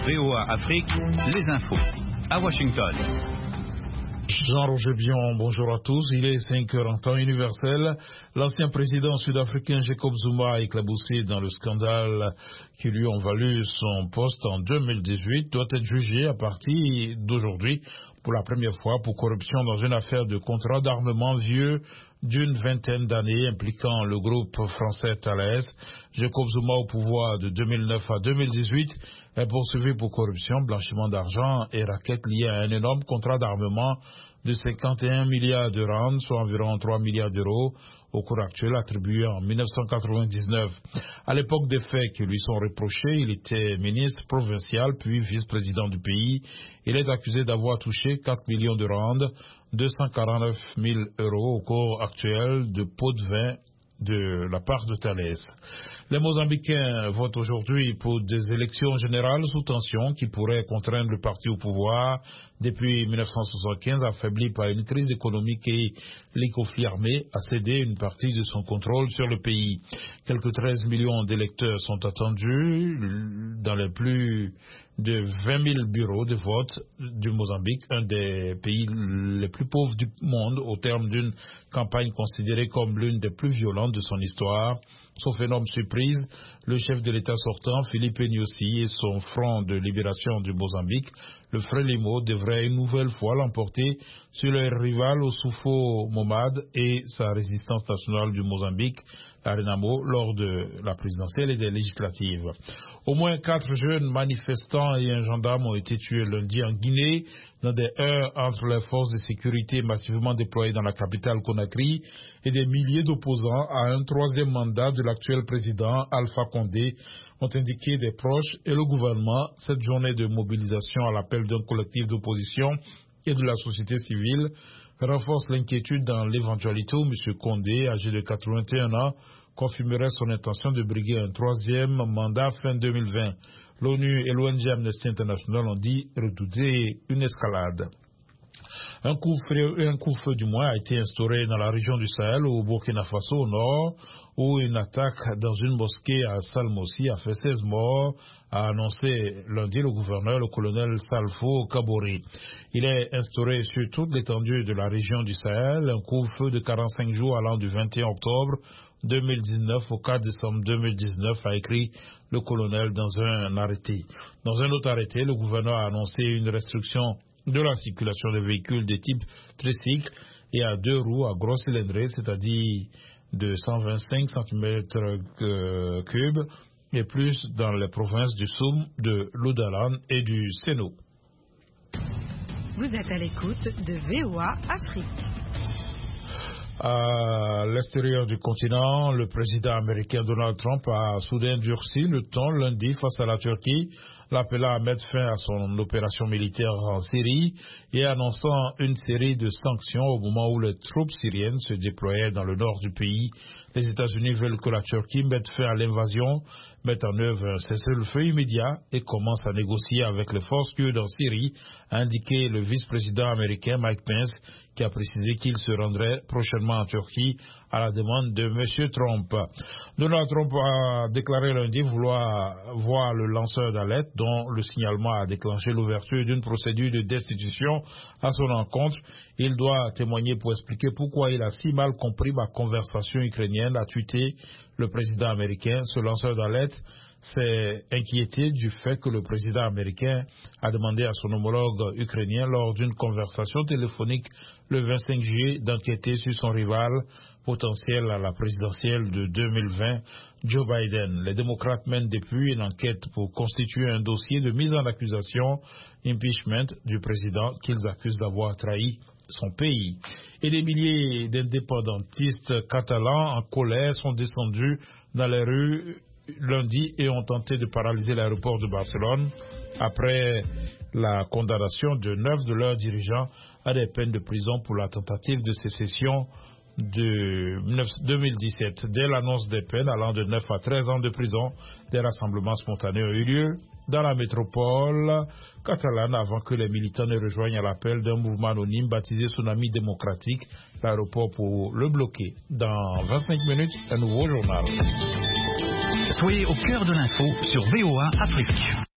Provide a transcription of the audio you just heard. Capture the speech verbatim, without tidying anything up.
V O A Afrique, les infos. À Washington. Jean-Roger Bion, bonjour à tous. Il est cinq heures en temps universel. L'ancien président sud-africain Jacob Zuma, éclaboussé dans le scandale qui lui ont valu son poste en deux mille dix-huit, doit être jugé à partir d'aujourd'hui pour la première fois pour corruption dans une affaire de contrat d'armement vieux d'une vingtaine d'années impliquant le groupe français Thales. Jacob Zuma, au pouvoir de deux mille neuf à deux mille dix-huit, est poursuivi pour corruption, blanchiment d'argent et raquettes liées à un énorme contrat d'armement de cinquante et un milliards de rand, soit environ trois milliards d'euros, au cours actuel attribué en mille neuf cent quatre-vingt-dix-neuf. À l'époque des faits qui lui sont reprochés, il était ministre provincial puis vice-président du pays. Il est accusé d'avoir touché quatre millions de rand, deux cent quarante-neuf mille euros au cours actuel de pots de vin de la part de Thales. Les Mozambicains votent aujourd'hui pour des élections générales sous tension qui pourraient contraindre le parti au pouvoir depuis mille neuf cent soixante-quinze, affaibli par une crise économique et les conflits armés, à céder une partie de son contrôle sur le pays. Quelques treize millions d'électeurs sont attendus dans les plus de vingt mille bureaux de vote du Mozambique, un des pays les plus pauvres du monde au terme d'une campagne considérée comme l'une des plus violentes de son histoire. Sauf énorme surprise, le chef de l'État sortant, Philippe Nyusi, et son front de libération du Mozambique, le Frelimo, devraient une nouvelle fois l'emporter sur leur rival Ossufo Momad et sa résistance nationale du Mozambique, la Renamo, lors de la présidentielle et des législatives. Au moins quatre jeunes manifestants et un gendarme ont été tués lundi en Guinée dans des heurts entre les forces de sécurité massivement déployées dans la capitale Conakry et des milliers d'opposants à un troisième mandat de l'actuel président Alpha Condé, ont indiqué des proches et le gouvernement. Cette journée de mobilisation à l'appel d'un collectif d'opposition et de la société civile renforce l'inquiétude dans l'éventualité où M. Condé, âgé de quatre-vingt-un ans, confirmerait son intention de briguer un troisième mandat fin deux mille vingt. L'ONU et l'O N G Amnesty International ont dit redouter une escalade. Un couvre-feu, un couvre-feu du moins a été instauré dans la région du Sahel, au Burkina Faso au nord, où une attaque dans une mosquée à Salmossi a fait seize morts, a annoncé lundi le gouverneur, le colonel Salfo Kabori. Il est instauré sur toute l'étendue de la région du Sahel, un couvre-feu de quarante-cinq jours allant du vingt et un octobre deux mille dix-neuf au quatre décembre deux mille dix-neuf, a écrit le colonel dans un arrêté. Dans un autre arrêté, le gouverneur a annoncé une restriction de la circulation des véhicules de type tricycle et à deux roues à gros cylindrée, c'est-à-dire de cent vingt-cinq centimètres cubes et plus dans les provinces du Soum, de l'Oudalan et du Sénou. Vous êtes à l'écoute de V O A Afrique. À l'extérieur du continent, le président américain Donald Trump a soudain durci le ton lundi face à la Turquie, l'appelant à mettre fin à son opération militaire en Syrie et annonçant une série de sanctions au moment où les troupes syriennes se déployaient dans le nord du pays. Les États-Unis veulent que la Turquie mette fin à l'invasion, mette en œuvre un cessez-le-feu immédiat et commence à négocier avec les forces kurdes en Syrie, a indiqué le vice-président américain Mike Pence, qui a précisé qu'il se rendrait prochainement en Turquie à la demande de M. Trump. Donald Trump a déclaré lundi vouloir voir le lanceur d'alerte dont le signalement a déclenché l'ouverture d'une procédure de destitution à son encontre. Il doit témoigner pour expliquer pourquoi il a si mal compris ma conversation ukrainienne, a tweeté le président américain. Ce lanceur d'alerte s'est inquiété du fait que le président américain a demandé à son homologue ukrainien lors d'une conversation téléphonique le vingt-cinq juillet d'enquêter sur son rival potentiel à la présidentielle de deux mille vingt, Joe Biden. Les démocrates mènent depuis une enquête pour constituer un dossier de mise en accusation, impeachment, du président qu'ils accusent d'avoir trahi son pays. Et des milliers d'indépendantistes catalans en colère sont descendus dans les rues lundi et ont tenté de paralyser l'aéroport de Barcelone après la condamnation de neuf de leurs dirigeants à des peines de prison pour la tentative de sécession de deux mille dix-sept. Dès l'annonce des peines allant de neuf à treize ans de prison, des rassemblements spontanés ont eu lieu dans la métropole catalane avant que les militants ne rejoignent à l'appel d'un mouvement anonyme baptisé Tsunami démocratique, l'aéroport pour le bloquer. Dans vingt-cinq minutes, un nouveau journal. Soyez au cœur de l'info sur V O A Afrique.